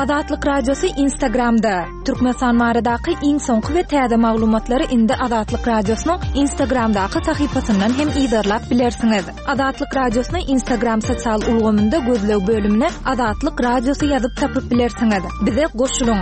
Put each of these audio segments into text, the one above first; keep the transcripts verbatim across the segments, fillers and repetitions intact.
Azatlyk Radiosu Instagramda. Türkmenistan baradaky iň soňky we täze maglumatlary indi Azatlyk Radiosynyň Instagramdaky sahypasyndan hem ýazarlap bilersiňiz. Azatlyk Radiosynyň Instagram sosial ulgamynda gözlew bölümine Azatlyk Radiosu ýazyp tapyp bilersiňiz. Bize goşulyň.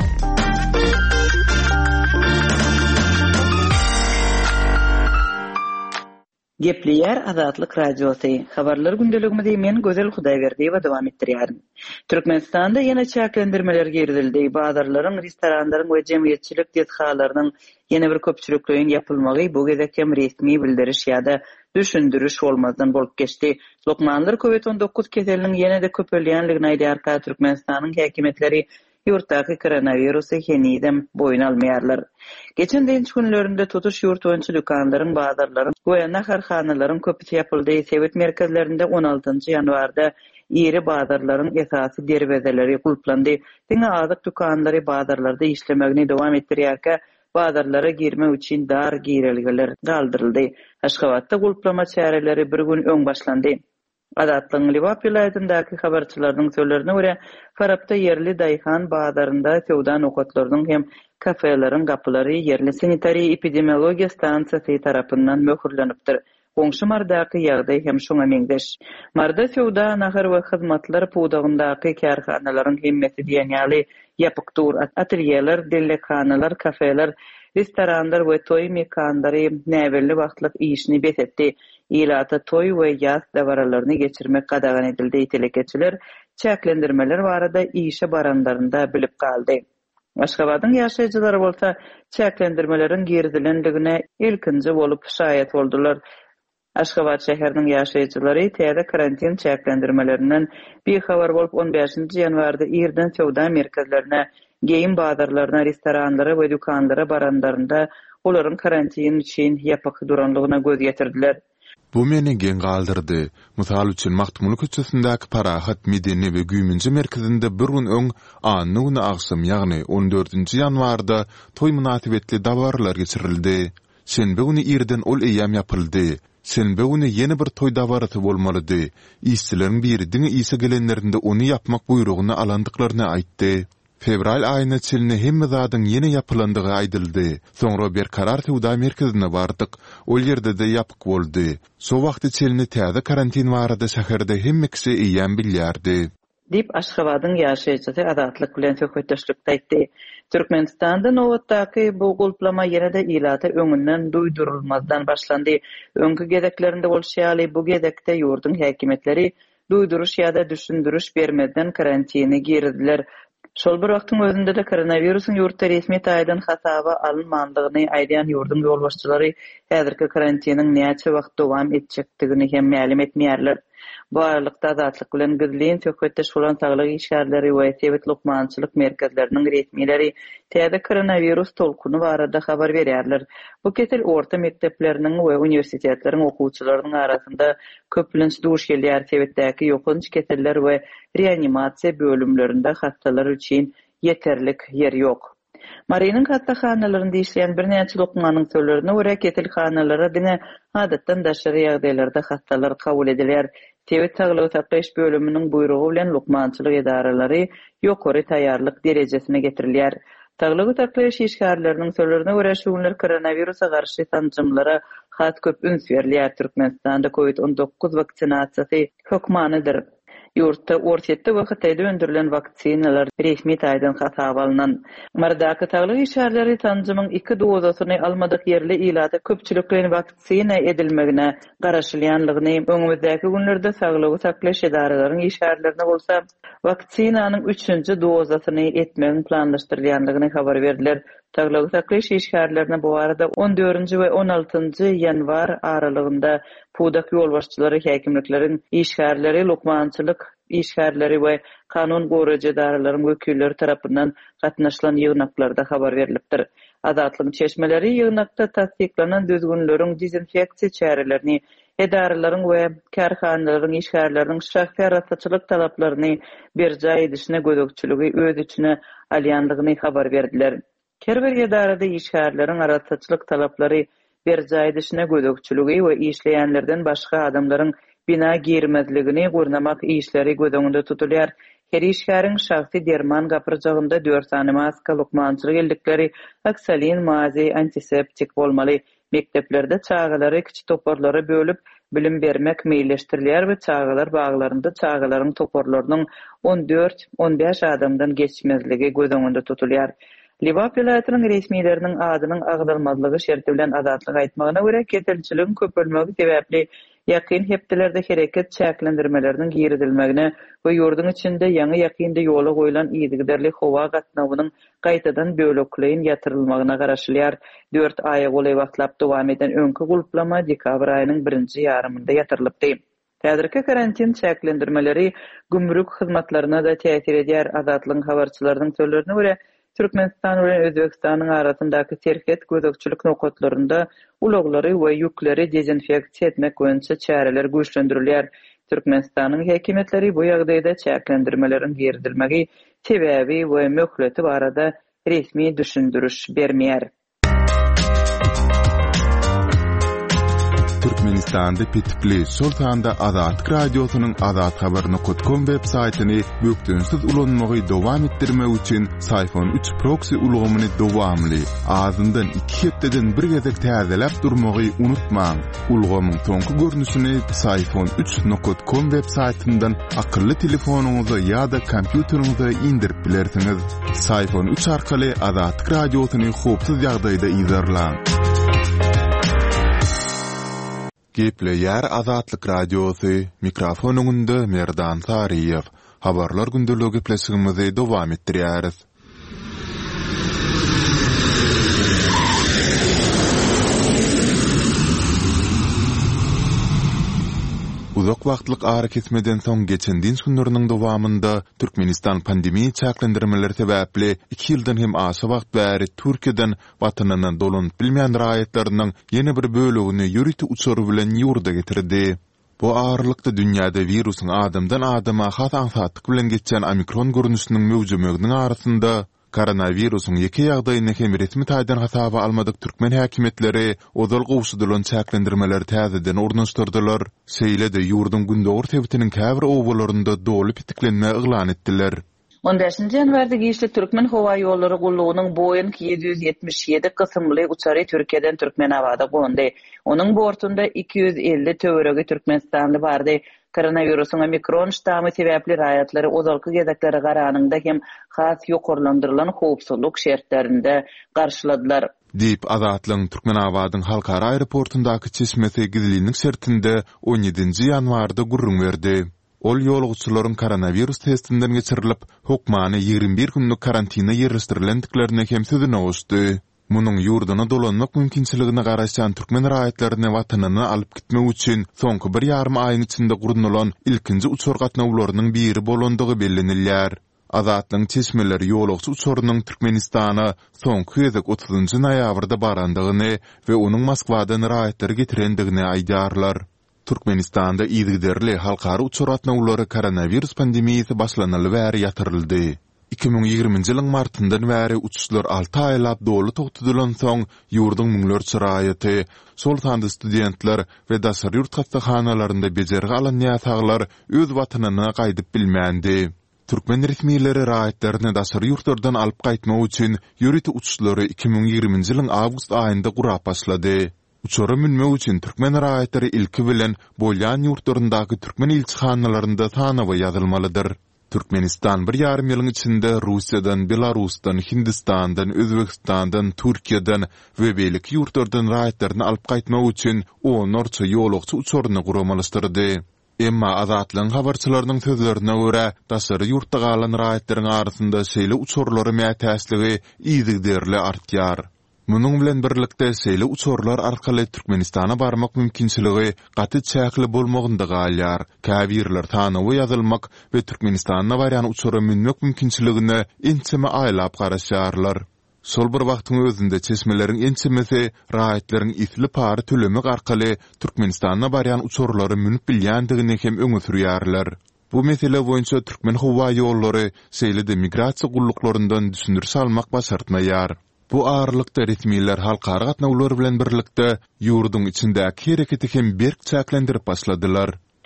Gepleýär Azatlyk Radiosu. Habarlar gündeligimizde men Gözel Hudaýberdi we dowam etdirýärin. Türkmenistanda ýene çäklendirmeler girdildi. Bazarlaryň, restoranlaryň we jemgyýetçilik detxalarynyň ýene bir köpçülikligiň ýapylmagy bu gezek hem resmi bildiriş ýa-da düşündürüş bolmazdan bolup geçdi. Lokmanlar kovid on dokuz keseliniň ýene-de köpelýänligini aýdýar. Türkmenistanyň häkimetleri yurttaky koronavirusy henidem boyun almaýarlar. Geçen deň günlerinde tutuş yurt boýunça dükanlaryň, bazarlaryň we naharhanalaryň köpüsi ýapyldy. Sewet merkezlerinde on altynjy ýanwarda ýeri bazarlaryň esasy derwezeleri gulplandy. Diňe azyk dükanlary bazarlarda işlemegini dowam etdirýärkä, bazarlara girme üçin dar girelikler galdyryldy. Aşgabatda gulplama çäreleri bir gün öň başlandy. Azatlyň Liwap ýylaýatyndaky habarçylaryň sözlerine görä, Farapda yerli daýhan bazarynda sewda nokatlarynyň hem kafeleriň gapylary yerli sanitariýa epidemiologiýa stansiýasy tarapyndan möhürlenipdir. Goňşy mardaky ýagdaý hem şoňa meňdeş. Marda sewda nahar we hyzmatlar puwdagyndaky kärhanalaryň hemmeti diýen ýaly ýapyk dur atelýeler, delekanalar, kafeler, restoranlar we toý mekandary näwelli wagtlyk işini betetdi. İlata toy we ýaz dawaralaryny geçirmek gadagan edildi. Telekeçiler çäklendirmeler barada işe baranlarynda bilip galdy. Aşgabatyň ýaşaýjylary bolsa çäklendirmelerin girdilendigine ilkinji bolup şaýat boldular. Aşgabat şäheriniň ýaşaýjylary täze karantin çäklendirmelerinden bir habar bolup on beşinji ýanwarda ýerden sewda merkezlerine, geýim bazarlaryna, restoranlara we dükanlara baranlarynda olaryň karantin üçin ýapyk duranlygyna göz ýetirdiler. Bu meni gen galdyrdy. Mysal üçin Maktumly köçesindäki Parahat Medeni we Güýmünje merkezinde bir gün öň anyny aksam ýagny on dördünji ýanwarda toý münasibetli dawarlar geçirildi. Şenbe güni ýerden ol eýam ýapyldy. Şenbe güni ýene bir toý dawarty bolmalydy. Işçileriň biri diňe ise gelenlerinde onu ýapmak buyrugyny alandyklaryny aýtdy. Fevral aýyna çelini hemme zadyň ýene ýapylandygy aýdyldy. Soňra bir karar sewda merkezine bardyk. Ol ýerde de ýapyk boldy. So wagty çelini täze karantin barada şäherde hemme kişi eýän bilýärdi. Dip Aşgabatyň ýaşaýjysy Azatlyk bilen söhbetdeşlikde aýtdy. Türkmenistanda nowatdaky bu gulplama ýene-de ilata öňünden duýdurulmazdan başlandy. Öňkü gezeklerinde bolşýaly bu gezekde ýurdun häkimetleri duýduruş ýa-da düşündürüş bermeden karantini girdiler. Şol bir wagtyň özünde de koronawirusyň ýurtda resmi taýdan hasaba alınmandygyny aýdýan ýurdun ýolbaşçylary häzirki karantiniň näçe wagt dowam etjekdigini hem ma'lum etmeýärler. Bu aralykda Azatlyk bilen gizlin söhbetdeş bolan saglyk işgärleri we sewet lokmançylyk merkezleriniň resmileri täze koronavirus tolkuny barada habar berýärler. Bu kesel orta mekdepleriniň we uniwersitetleriň okuwçylarynyň arasynda köplenç duş gelýär. Sewetdäki ýokunç keseller we reanimasiýa bölümlerinde hastalar üçin ýeterlik ýer ýok. Marynyň hastahanalaryny işleýän bir näçe lokmanyň sözlerine görä keselhanalara diňe adatdan daşary ýagdaýlarda hastalar kabul edilýär. Sewet saglyk saklaş bölüminiň buyrugy bilen lokmançylyk edaralary ýokary taýýarlyk derejesine getirilýär. Saglyk saklaş işgärleriniň sözlerine görä şu günler koronawirusa garşy tanjymlara has köp üns berilýär. Türkmenistanda kovid on dokuz vaksinasiýasy hökmanydyr. Yurtda ortatda wagtda öndürilen vaksinalar resmi taýdan hasaba alynan. Mardaky saglyk işgärleri tanjymyň iki dozasyny almadyk ýerli ilada köpçülikden vaksina edilmegine garaşylýanlygyny öňümüzdäki günlerde saglyk saklaş edaralarynyň işgärlerine bolsa vaksinanyň üçünji dozasyny etmegin planlaşdyrylýanlygyny habar berdiler. Saglyk saklaş işgärlerine bu arada on dördünji we on altynjy ýanwar aralygynda pudak ýolbaşçylary, häkimlikleriň işgärleri, lokmançylyk işgärleri we kanun goraýjy edaralaryň wekilleri tarapyndan gatnaşylan ýygnaklarda habar berilipdir. Azatlyň çeşmeleri ýygnakda tasdiklanan düzgünleriň dezinfeksiýa çärelerini, edaralaryň we kärhanalaryň işgärleriniň şahsy rahatçylyk talaplaryny berjay edişine gödökçüligi öz içine alýanlygyny habar berdiler. Kerber edarada işgärleriň rahatçylyk talaplary berjay edişine gödökçüligi we işleýänlerden başga adamlaryň bina girmezligini gurnamak işleri göz öňünde tutulýar. her işgäriň şahsy derman gapyrjagynda dört sany maska, lukmançylyk eldikleri, aksalin, mazi, antiseptik bolmaly. Mekteplerde çağalary kiçik toporlara bölüp bilim bermek meýilleşdirilýär we çağalar baglarynda çağalaryň toporlarynyň on dört on beş adamdan geçmezligi göz öňünde tutulýar. Liwa vilayatynyň resmiýetleriniň adynyň agdalmazlygy şerti bilen azatlyk aýtmagyna görä ketelçiligiň köpelmegi sebäpli ýakyn hepdelerde hereket çäklendirmeleriniň giridilmegine we ýurdun içinde ýaňy ýakynda ýola goýulan ýygyderli howa gatnawynyň gaýtadan bölekleýin ýatyrylmagyna garaşylýar. dört aýa goly wagtlap dowam eden öňkü gulplama dekabr aýynyň birinji ýarymynda ýatyrylypdy. Häzirki karantin çäklendirmeleri gümrük hyzmatlaryna da täsir edýär. Azatlyň habarçylarynyň sözlerine görä Türkmenistan we Özbekistanyň arasyndaky terket gözekçilik nokatlarynda uloglary we ýükleri dezinfeksiýa etmek boýunça çäreler güýçlendirilýär. Türkmenistanyň häkimetleri bu ýagdaýda çäklendirmelerin giridilmegi sebäbi we möhleti barada resmi düşündürüş bermeýär. Türkmenistan'da pitipli Sultan'da Azat Radyosu'nun Azat Haberini Kutkom web saytini büktünsiz ulanmagy dowam etdirmek üçin Sayfon üç proxy ulgamyny dowamly azyndan iki hepdeden bir gezek täzelep durmagy unutmaň. Ulgamyň soňky görnüşini sayfon üç nokta com web saytyndan akylly telefonuňyza ýa-da kompýuteriňize indirip bilersiňiz. Sayfon üç arkaly Azat Radyosu'ny hopsuz ýagdaýda izlerläň. Gepleýär Azatlyk Radiosu, mikrofonunda Merdan Sariýew. Habarlar gündeligi gepleşigimizi dowam etdirýäris. Uzak wagtlyk ara kesmeden soň geçen din günleriniň dowamında Türkmenistan pandemiýa çäklendirmeleri sebäpli iki ýyldan hem aşy wagt bäri Türkiýeden watanynyň dolanyp bilmeýän raýatlarynyň ýene bir bölegini ýürüti uçury bilen ýurda getirdi. Bu ağırlykda dünýäde wirusyň adamdan adama has ansatlyk bilen geçen omikron görnüşiniň mewjudmygynyň arasynda koronavirusyň ýeke ýagdaýyny hem resmi taýdan hasaba almadyk türkmen häkimetleri ozal gowşudylan çäklendirmeleri täzeden ornaşdyrdylar. Şeýle-de ýurdun gündogor tebitiniň käbir owalarynda doly pitiklenme yglan etdiler. on beşinji ýanwarda gişli Türkmen howa ýollary gullugynyň Boeing yedi yüz ýetmiş ýedi kysymly uçary Türkiýeden Türkmenabada gondy. Onuň bortunda iki yüz elli töweregi Türkmenistanly bardy. Koronavirusyň omikron ştamy sebäpli raýatlary ozalky gezeklere garanyňda hem has ýokurlandyrylan howpsuzlyk şertlerinde garşyladylar. Diýip Azatlyň Türkmenabadyň halkara aeroportundaky çeşmesi gizliliğiniň şertinde on ýedinji ýanwarda gurrun berdi. Ol ýolguçylaryň koronavirus testinden geçirilip, hukmany ýigirmi bir günlük karantina ýerleşdirilendiklerine hem sözüne goşdy. Munyň ýurduny dolanmak mümkinçiligine garaşan türkmen raýatlaryny watanyna alyp gitmek üçin soňky bir ýarym aýyň içinde gurunulan ilkinji uçur gatnawlarynyň biri bolandygy bellenilýär. Azatlyň çeşmeleri ýolguçy uçurynyň Türkmenistana soňky gezek otuzynjy noýabrda barandygyny we onuň Moskwadan raýatlary getirendigini aýdarlar. Türkmenistanda ýygyderli halkara uçur gatnawlary koronavirus pandemiýasy başlanaly bäri ýatyryldy. iki bin ýygrimiňji ýylyň martyndan bäri uçuşlar alty aýlap doly togtudylan soň ýurdun müňlerçe raýaty, Sultanda studentler we daşary ýurt hastaxanalarynda bejergi alan ýataglar öz watanyna gaýdyp bilmändi. Türkmen resmiýetleri raýatlaryny daşary ýurtlardan alyp gaýtmak üçin ýürüti uçuşlary iki bin ýygrimiňji ýylyň awgust aýynda gurap başlady. Uçura minmek üçin türkmen raýatlary ilki bilen bolýan ýurtlaryndaky türkmen ilçihanalarynda tanawa ýazylmalydyr. Türkmenistan bir ýarym ýylyň içinde Russiýadan, Belarusdan, Hindistandan, Özbekistandan, Türkiýeden we beýleki ýurtlardan raýatlaryny alyp gaýtmak üçin onlarça ýolagçy uçuryny guramalyşdyrdy. Emma Azatlyň habarçylarynyň sözlerine görä, daşary ýurtda galan raýatlaryň arasynda şeýle uçurlary mätäsligi ýygyderli artýar. Munyň bilen birlikde şeýle uçurlar arkaly Türkmenistana barmak mümkinçiligi gaty çäkli bolmagynda galýar. Käbirler tanawy ýazylmak we Türkmenistana barýan uçura minmek mümkinçiligine ençeme aýlap garaşýarlar. Sol bir wagtyň özünde çeşmeleriň ençemesi raýatlaryň isli pary tölemek arkaly Türkmenistana barýan uçurlary minip bilýändigini hem öňe sürýärler. Bu mesele boýunça türkmen howa ýollary şeýle-de migrasiýa gullykloryndan düşünür salmak başartmaýar. Bu ağırlykda resmiýetler halkara gatnawlar bilen birlikde ýurdun içindäki hereketi hem berk çäklendirip başladylar.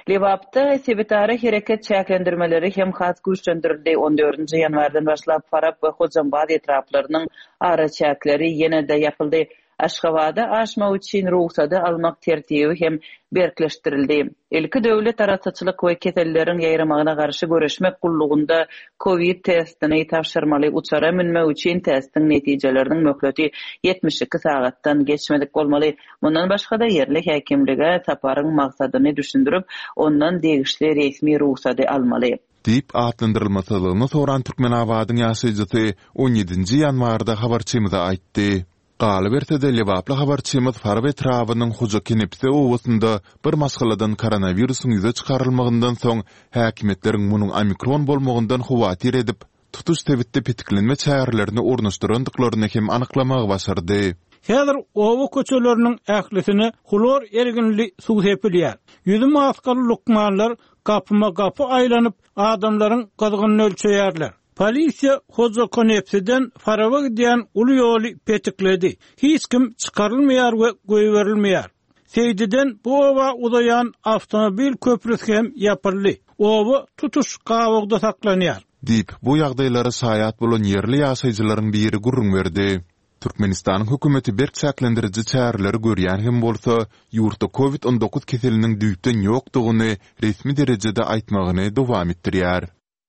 Lewapda sebetara hareket çäklendirmeleri hem has güçlendirildi. on dördünji ýanwardan başlap Farab we Hojambad etraplarynyň ara çäkleri ýene-de ýapyldy. Aşgabatda aşma üçin ruhsady almak tertibi hem berkleşdirildi. Ilki döwlet araççylyk we ketellerin ýaýramagyna garşy göreşmek gullugunda Covid testini tapşyrmaly uçara minme üçin testin netijeleriniň möhleti yetmiş iki sagatdan geçmedik bolmaly. Mundan başga da ýerli häkimlige taparyň maksadyny düşündirip, ondan degişli resmi ruhsady almaly. Dip atlandyrylmasylygyny soran Türkmenabadyň ýaşaýjysy on ýedinji ýanwarda habarçymyza aýtdy. Galy bertede Lewaply habarçymyz Farab etrawynyň Hoja Kenepse owasynda bir masgaladan koronawirusyň ýüze çykarylmagyndan soň häkimetleriň munyň omikron bolmagyndan hawatyr edip, tutuş tebitde petiklenme çärelerini ornaşdyrandyklaryny hem anyklamagy başardy. Häzir owa köçeleriniň ählisini klor erginli suw sepilýär. Ýüzü maskaly lukmanlar gapyma gapy aýlanyp adamlaryň gazgynyny ölçeýärler. Polisiýa Hoja Kenepseden Faraba giden uly ýoly petikledi. Hiç kim çykarylmaýar we göýberilmeýär. Seýdiden bu owa uzayan avtomobil köprüsi hem ýapyldy. Owa tutuş gawagda saklanýar. Dip bu ýagdaýlara saýat bolan ýerli ýaşaýjylaryň biri gurrun berdi. Türkmenistanyň hökümeti berkçäklendiriji çäreleri görýän hem bolsa, ýurtda Covid on dokuz keseliniň düýpden ýokdugyny resmi derejede aýtmagyny dowam etdirýär.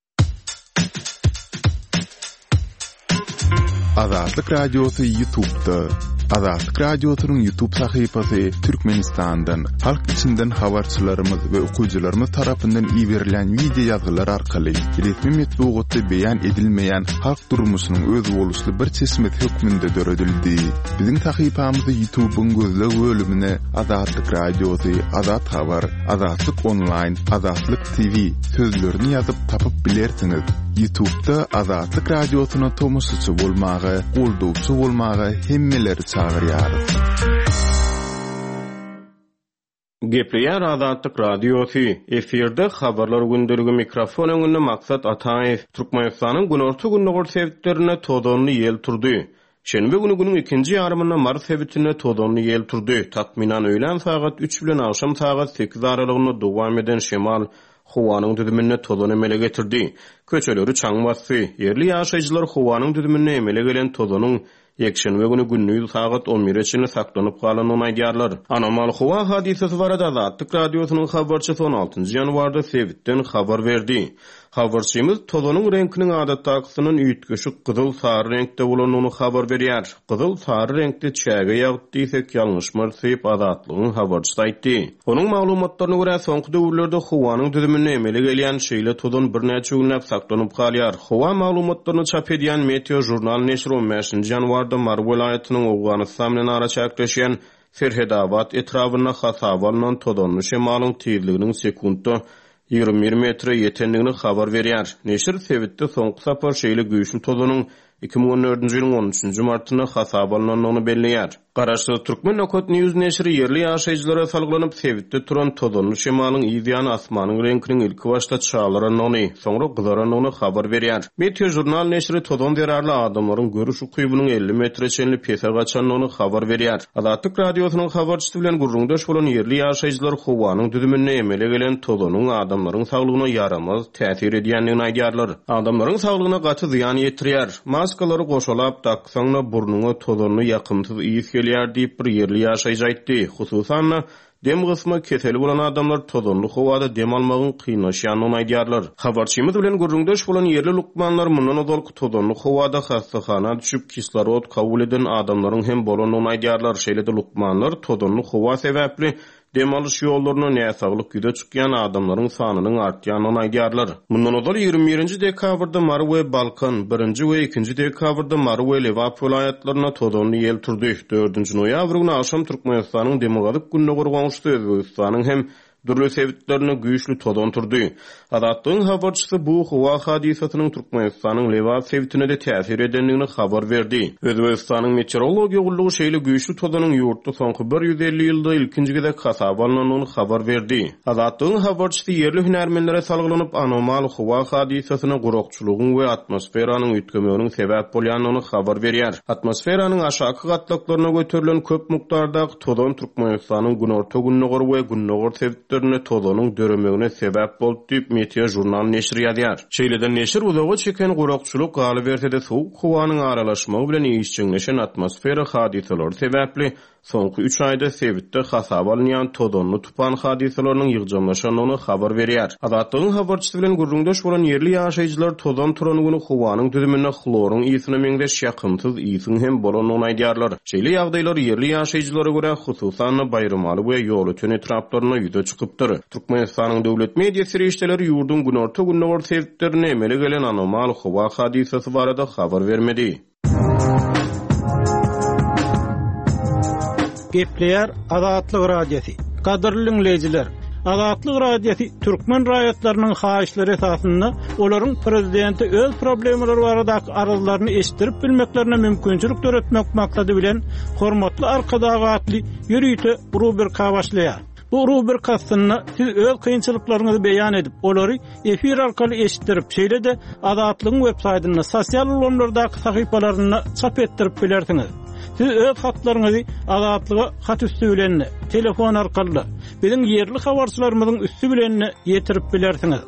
Azatlyk Radiosu YouTube'da. Azatlyk Radiosu'nun YouTube sahypasy Türkmenistandan, halk içinden habarçylarymyz we okuwçylarymyz tarapyndan iýerilen video ýazgylar arkaly resmi metbuatda beýan edilmeýän halk durmuşynyň öz boluşly bir çeşmet hökmünde döredildi. Biziň sahypamyzda YouTube'un gözleg bölümine Azatlyk Radiosu, Azat Habar, Azatlyk Online, Azatlyk T V sözlerini ýazyp tapyp bilersiňiz. YouTube'da Azatlyk Radiosu'na tomusçy bolmagy, goldowçy bolmagy hemmeleri çağırýarys. Gepleýär Azatlyk Radiosu. Eferde habarlar gündeligi mikrofon öňünde maksat Ataýew Türkmenistanyň günorta günnägör sebitlerine todonly ýel turdy. Şenbe günü günüň ikinji ýarymynda Mars sebitine todonly ýel turdy. Takminan öýlen sagat üç bilen akşam sagat sekiz aralygyna dowam eden şemal howanyň düdümine todony emele getirdi. Köçeleri çaň basdy. Ýerli ýaşaýjylar howanyň düdümine emele gelen todonyň Yekşenbe günü günnüýü sagat on birine saklanyp galanyny aýdýarlar. Anomal howa hadisesi barada Azatlyk Radiosunyň habarçysy on altynjy ýanwarda sebitden habar berdi. Habarçymyz todonyň reňkiniň adatdakysynyň üýtgeşik gyzyl sary reňkde bolanyny habar berýär. Gyzyl sary reňkde çäge ýagdy ise ýalňyşmar sebäp Azatlygyň habarçysy aýtdy. Onuň maglumatlaryna görä soňky döwürlerde howanyň düdümine emele gelýän şeýle todon bir näçe günläp saklanyp galýar. Howa maglumatlaryny çap edýän Meteo jurnal neşri on beşinji ýanwarda Mar welaýatynyň Owganistan bilen ara çäkleşýän Ferhedabad etrawyna hasabalynan todonly şemalyň tezliginiň sekundda ýygrimi metre ýetenligini habar berýär. Neşir sebitde soňky sapar şeýle güýçli todonyň iki bin on dördünji ýylyň on üçünji martyna hasabalanyny belleýär. Garaşly Türkmen Okot News neşri ýerli ýaşaýjylara salgylanyp sebitde turan todonly şemalyň ýyzýany asmanyň reňkiniň ilki başda çağlaranyny, soňra gyzaranyny habar berýär. Meteo jurnal neşri todon derarly adamlaryň görüş ukybynyň elli metre çenli peser gaçanyny habar berýär. Azatlyk Radiosunyň habarçysy bilen gurrundaş bolan ýerli ýaşaýjylar howanyň düdümine emele gelen todonyň adamlaryň saglygyna ýaramaz täsir edýändigini aýdýarlar. Adamlaryň saglygyna gaty ziýan ýetirýär. Maskalary goşalap taksaňna burnuňa todonly ýakymsyz iýis gelýär diýip bir ýerli ýaşaýjy aýtdy. Hususan dem gysmy keseli bolan adamlar todonly howada dem almagyň kynlaşýanyny aýdýarlar. Habarçymyz bilen gurrundaş bolan ýerli lukmanlar mundan ozalky todonly howada hastahana düşüp kislorod kabul eden adamlaryň hem bolanyny aýdýarlar. Şeýle-de lukmanlar todonly howa sebäpli dem alyş ýollaryna näsaglyk ýüze çykýan adamlaryň sanynyň artýanyny aýdýarlar. Mundan ozal ýygrimi birinji dekabrda Mar we Balkan, birinji we ikinji dekabrda Mar we Lewap welaýatlaryna todonly ýel turdy. dördünji noýabr günü akşam Türkmenistanyň demokratik günnägör goňşy Özbegistanyň hem dürli sebitlerine güýçli todon turdy. Azatlygyň habarçysy bu howa hadisasynyň Türkmenistanyň Lewap sebitine de täsir edenligini habar berdi. Özbegistanyň meteorologiýa gullugy şeýle güýçli todonyň ýurtda soňky bir ýüz elli ýylda ilkinji gede hasabalanyny habar berdi. Azatlygyň habarçysy ýerli hünärmenlere salgylanyp anomal howa hadisasyna gurukçylygyň we atmosferanyň üýtgemeginiň sebäp bolýanyny habar berýär. Atmosferanyň aşaky gatlaklaryna göterilen köp mukdardaky todon Türkmenistanyň günorta günnägör we günnägör sebitleri sebeplerine tozonyň döremegine sebäp boldy diýip Meteor jurnal neşri ýazýar. Şeýleden neşir uzaga çeken guraqçylyk galy berse-de soğuk howanyň aralaşmagy bilen işçiňleşen atmosfera hadiseleri sebäpli soňky üç aýda Sebitde hasap alynýan tozonly tupan hadiselerini ýygjamlaşanyny habar berýär. Adatlygyň habarçysy bilen gurrundaş bolan yerli ýaşaýjylar tozon turanyny howanyň düzümine xloryň ýysyna meňdeş ýakynsyz ýysyň hem bolanyny aýdýarlar. Şeýle ýagdaýlar yerli ýaşaýjylara görä hususan bayramaly we ýol ötün etraplaryna ýüze çykypdyr. Türkmenistanyň döwlet mediýasy reýisleri ýurdun günorta günnäwar sebäplerini emele gelen anomal howa hadisesi barada habar bermedi. Gepleýär Azatlyk radiosi. Kadrly dinleýijiler, Azatlyk radiosi türkmen raýatlarynyň haýyşlary esasynda olaryň prezidenti öz problemleri baradaky arazylaryny eşdirip bilmeklerine mümkinçilik töretmek maksady bilen hormatly arkadagatly ýürüýte rubrika başlaýar. Bu rubrikasyny siz öz kynçylyklaryňyzy beýan edip, olary efir arkaly eşitdirip, şeýle-de Azatlygyň web saýtyna, sosial ulanlardaky sahypalaryna çap etdirip bilersiňiz. Siz öz hatlaryňyzy Azatlyga hat üstü bilen, telefon arkaly, biziň yerli habarçylarymyzyň üstü bilen ýetirip bilersiňiz.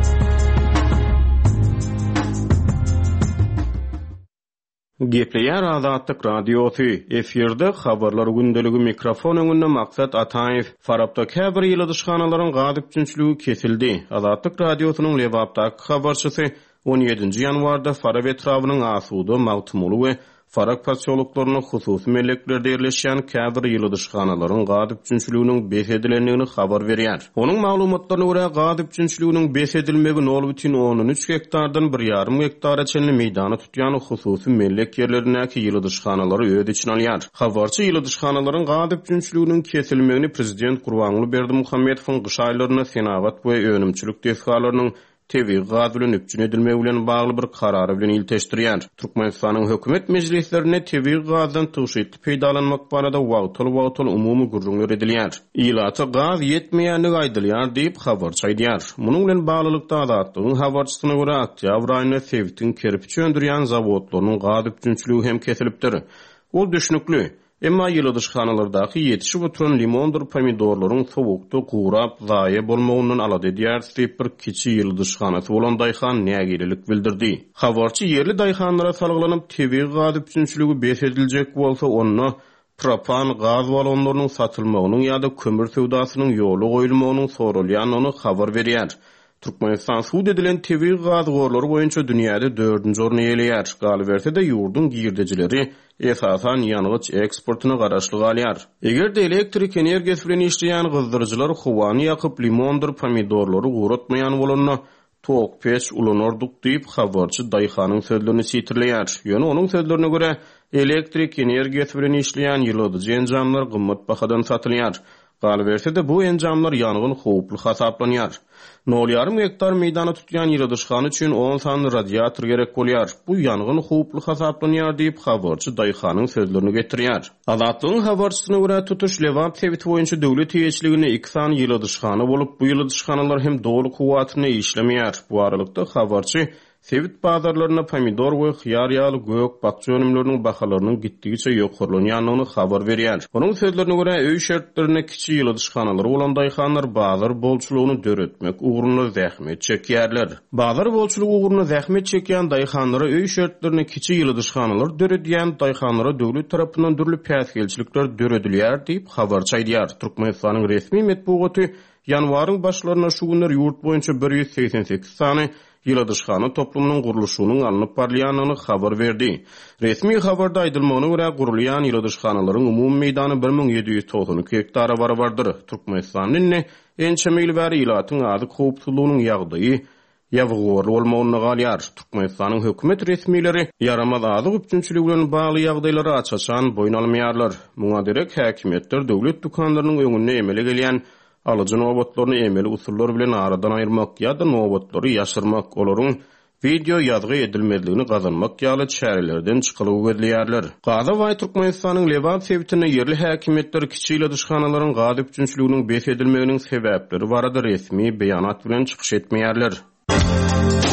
Gepleýär Azatlyk radiosi. Efirde habarlar gündeligi mikrofon öňünde maksat Ataýew. Farapda käbir ýyly dyşganalaryň gadyp üçinçiligi kesildi. Azatlyk radiosynyň Lewapdaky habarçysy on ýedinji ýanwarda Farap etrawynyň asuda, magtumuly we Farak pasyoluklarının hususy melleklerde ýerleşýän käbir ýyly dyşganalaryň gadyp üçinçiliginiň beýedilendigini habar berýär. Onuň maglumatlaryna görä gadyp üçinçiliginiň beýedilmegi nol бүтүн on üç hektardan bir ýarym hektara çenli meýdany tutýan hususy mellek ýerlerindäki ýyly dyşganalary öýde için alýar. Habarçy ýyly dyşganalaryň gadyp üçinçiliginiň kesilmegini prezident Gurbanguly Berdimuhammedowyň gyş aýlaryna senagat we önümçilik desgalarynyň Tevi gaz bilen üpçün edilmegi bilen bagly bir karary bilen ilteşdirýär. Türkmenistanyň hökümet mejlislerine tevi gazdan tawşytly peýdalanmak barada wagtly-wagtly umumy gurrunlar edilýär. Ýylata gaz ýetmeýänligi aýdylýar diýip habarçy aýdýar. Munyň bilen baglylykda Azatlygyň habarçysyna görä oktýabr aýynda Sewitin kerpiç öndürýän zawodlarynyň gaz üçinçiligi hem kesilipdir. Ol düşnükli. Emma ýyly dyşganalardaky ýetişip oturan limondur pomidorlaryň sowukda gurap zaýa bolmagyndan alady edýär diýip bir kiçi ýyly dyşganasy bolan daýhan nägililik bildirdi. Habarçy yerli daýhanlara salgylanyp tebi gaz üçinçiligi beýediljek bolsa onu propan gaz balonlarynyň satylmagynyň ýa-da kömür sowdasynyň ýoly goýulmagynyň sorulýanyny habar berýär. Türkmenistan suud edilen tebi gaz gorlary boýunça dünýäde dördünji orny eýleýär. Galy berse-de ýurdun girdejileri esasan ýanygyç eksportyna garaşlyk alýar. Egerde elektrik energiýasy bilen işleýän gyzdyrjylar howany ýakyp limondur pomidorlary guratmaýan bolanda tok peç ulanardyk diýip habarçy daýhanyň sözlerini sitirleýär. Ýöne onuň sözlerine görä elektrik energiýasy bilen işleýän ýylydyjy enjamlar gymmat bahadan satylýar. Galy berse-de bu enjamlar ýangyn howply hasaplanýar. nol ýarym hektar meýdana tutýan ýyly dyşgany üçin on sanly radiator gerek bolýar. Bu ýangyn howply hasaplanýar diýip habarçy daýhanyň sözlerini getirýär. Azatlygyň habarçysyna görä tutuş Lewap Sewit boýunça döwlet ýeçiligine iki san ýyly dyşgany bolup, bu ýyly dyşganalar hem dogry kuwatny işlemýär. Bu aralykda habarçy Sewit bazarlaryna pomidor we hyar ýaly gök bakça önümleriniň bahalarynyň gitdigiçe ýokurlanýanyny habar berýär. Onuň sözlerine görä öý şertlerine kiçi ýyly dyşganalar bolan daýhanlar bazar bolçulugyny döretmek ugruna zähmet çekýärler. Bazar bolçulugy ugruna zähmet çekýän daýhanlara öý şertlerine kiçi ýyly dyşganalar döredýän daýhanlara döwlet tarapyndan dürli päsgelçilikler döredilýär diýip habarçy aýdýar. Türkmenistanyň resmi medeniýeti ýanwaryň başlaryna şu günler ýurt boýunça bir ýüz seksen sekiz sany ýyly dyşgany toplumynyň guruluşynyň alınıp barlyanyny habar berdi. Resmi habarda aýdylmagyna görä gurulýan ýyly dyşganalaryň umumy meýdany bir miň ýedi ýüz togson iki hektara barabardyr. Türkmenistanyň ençe meýilbäri ýylatyň azyk howpsuzlygynyň ýagdaýy ýawgorly bolmagyny galýar. Türkmenistanyň hökümet resmileri yaramaz azyk üçinçiligi bilen bagly ýagdaýlary açaçan boyun almaýarlar. Muňa derek häkimetler döwlet dukanlarynyň öňüne emele gelýän alıcı nowbatlaryny emeli usullar bilen aradan aýyrmak ýa-da nowbatlary ýaşyrmak, olaryň video ýazgy edilmezligini gazanmak ýaly çärelerden çykylyp edilýärler. Gaza we Türkmenistanyň Lewap Sewitine yerli häkimetler kiçi dyşganalaryň gadyp üçinçiliginiň beýedilmeginiň sebäpleri barada resmi beýanat bilen çykyş etmeýärler.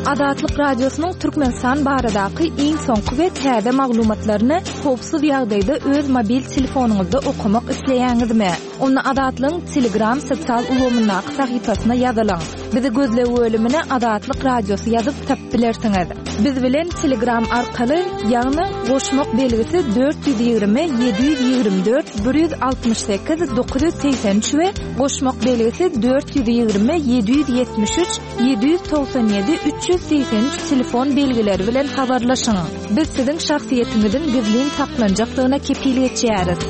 Adatlyk Radiosynyň Türkmenistan baradaky iň soňky we täze maglumatlaryny howpsuz ýagdaýda öz mobil telefonuňyzda okumak isleýäňizmi? Onu Adatlyň Telegram sosial ulgamyndaky sahypasyna ýazylaň. Bizi gözlegi bölümine Adatlyk Radiosy ýazyp tapylersiňiz. Biz bilen Telegram arkaly ýagny goşmak belgisi dört yüz ýygrimi yedi yüz ýygrimi dört bir yüz altymyş sekiz dokuz yüz seksen üç we goşmak belgisi dört yüz ýygrimi yedi yüz ýetmiş üç yedi yüz togsan ýedi üç yüz seksen üç telefon belgileri bilen habarlaşyň. Biz siziň şahsiýetiňizin gizlin saklanjaklygyna kepillik etýäris.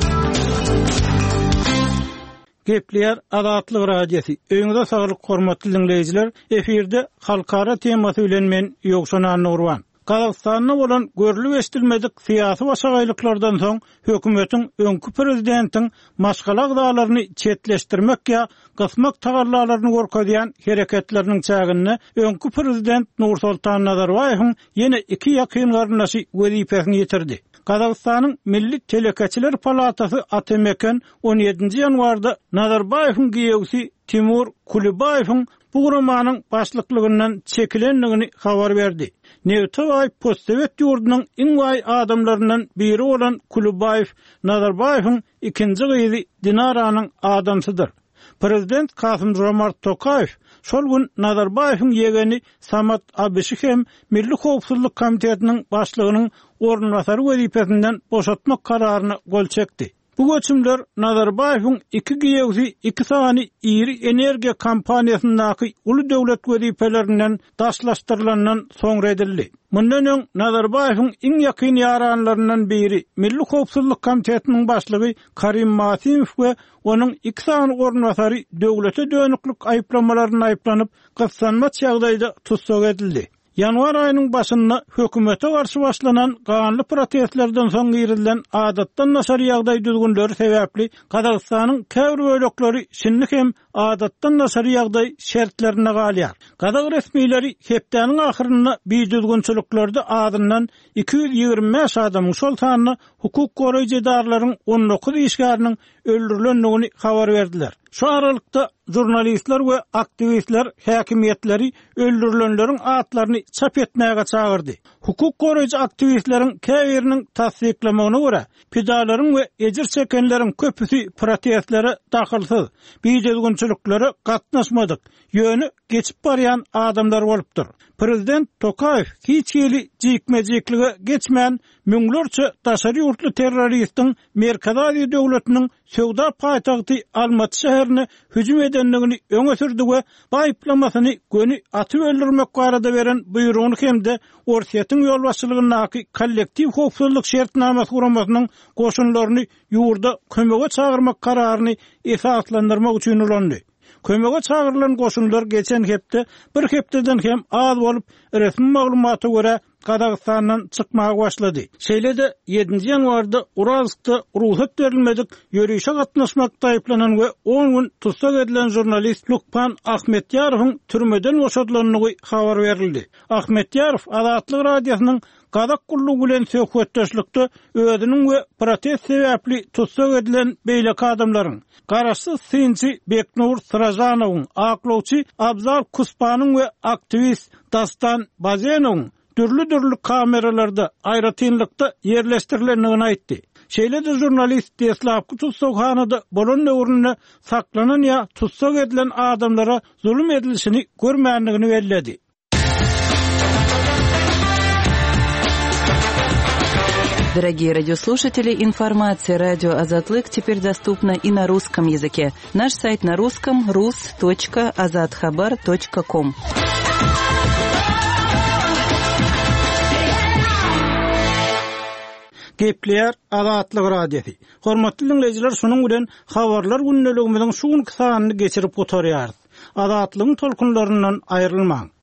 Gepler Adatlyk Radiosi. Öňüňizde saglyk hormatly dinleýijiler, efirde halkara temasy bilen men Ýogşan Nurwan. Kazakstanyň bolan görülip eşdilmedik syýasy başagaýlyklardan soň hökümetiň öňkü prezidentiň maşgalak dağlaryny çetleşdirmek ýa gysmak tagarlalaryny gorkadýan hereketleriniň çägini öňkü prezident Nursultan Nazarbaýewiň ýene iki ýakyn garyndaşy wezipesini ýetirdi. Kazakstanyň Milli Telekeçiler Palatasy A T M K'ň on ýedinji ýanwarda Nazarbaýewiň giýewsi Timur Kulibaýewiň bu gurumanyň başlyklygynyň çekilenligini habar berdi. Nevtoy postsovet ýurdunyň iň waý adamlaryndan biri bolan Kulibaýew Nazarbaýewiň ikinji gyzy Dinaranyň adamsydyr. Prezident Kasym Jomart Tokayew şol gün Nazarbaýewiň ýegeni Samat Abysy hem Milli Howpsuzlyk Komitetiniň başlygynyň ornunasary wezipesinden boşatmak kararyny gol çekdi. Bu göçümler Nazarbaýewiň iki giýewsi iki sany iri energiýa kompaniýasyndaky uly döwlet wezipelerinden daşlaşdyrylandan soňra edildi. Mundan öň Nazarbaýewiň iň ýakyn ýaranlaryndan biri Milli Howpsuzlyk Komitetiniň başlygy Karim Masimow we onun iki sany ornunasary döwlete dönüklik aýplamalaryny aýplanyp gyssanma ýagdaýda tutsak edildi. Yanvar ayının başında hökümete karşı başlanan kanlı protestlerden soň girilen adatdan naşar ýagdaý düzgünleri sebäpli Kazakstanyň käwr bölekleri şinni hem adatdan naşar ýagdaý şertlerine galýar. Kazak resmiýetleri hepdeniň ahyrynda bir düzgünçiliklerde adından iki yüz ýygrimi beş adamyň şol sanyny hukuk goraýjy edarlaryň on dokuz işgäriniň öldürilendigini habar berdiler. Şu aralykda jurnalistler we aktivistler häkimiýetleri öldürilenleriň atlaryny çap etmäge çagyrdy. Hukuk goraýjy aktivistleriň käbiriniň tasdiklamagyna görä, pidalaryň we ejir çekenleriň köpüsi protestlere dahylsyz, biýdegünçiliklere gatnaşmadyk, ýöni geçip barýan adamlar bolupdyr. Prezident Tokayew hiç ýeli jikmejiklige geçmän müňlerçe daşary ýurtly terroristiň Merkez Aziýa döwletiniň Söwda paýtagty Almaty şäherine hüjüm edenligini öňe sürdi we baýplamasyny göni atyp öldürmek barada beren buýrugyny hemde Orsiýetiň ýolbaşçylygynaky kollektiw howpsuzlyk şertnamasy guramasynyň goşunlaryny ýurda kömege çagyrmak kararyny esaslandyrmak üçin ulandy. Kömege çagyrılan goşunlar geçen hepde bir hepdeden hem az bolup resmi maglumata görä Kazakstandan çykmaga başlady. Şeýlede ýedinji ýanwarda Urazykda ruhsat berilmedik ýörüşe gatnaşmakda aýplanan we on gün tutsak edilen jurnalist Lukpan Ahmetýarowyň türmeden boşatylanlygy habar berildi. Ahmetýarow Adatlyk Radiosynyň Kazak gullugy bilen söhbetdeşlikde özüniň we protest sebäpli tutsak edilen beýleki adamlaryň garaşsyz synçy Beknur Srazanowyň, aklawçy Abzal Kuspanyň we aktivist Dastan Bazenowyň türlü-türlü kameralarda aýratynlykda ýerleşdirilendigini aýtdy. Şeýle-de jurnalist Deslavky tutsakhanada bolan döwründe saklanan ýa tutsak edilen adamlara zulüm edilişini görmänligini belledi. Дорогие радиослушатели, информация радио «Азатлык» теперь доступна и на русском языке. Наш сайт на русском – рус точка азатхабар точка ком. Gepler Adatlyk Radiosi. Hormatly dinleýijiler, şunuň bilen habarlar günneligimiziň şu gün kysanyny geçirip oturýarys. Adatlygyň tolkunlaryndan aýrylmaň.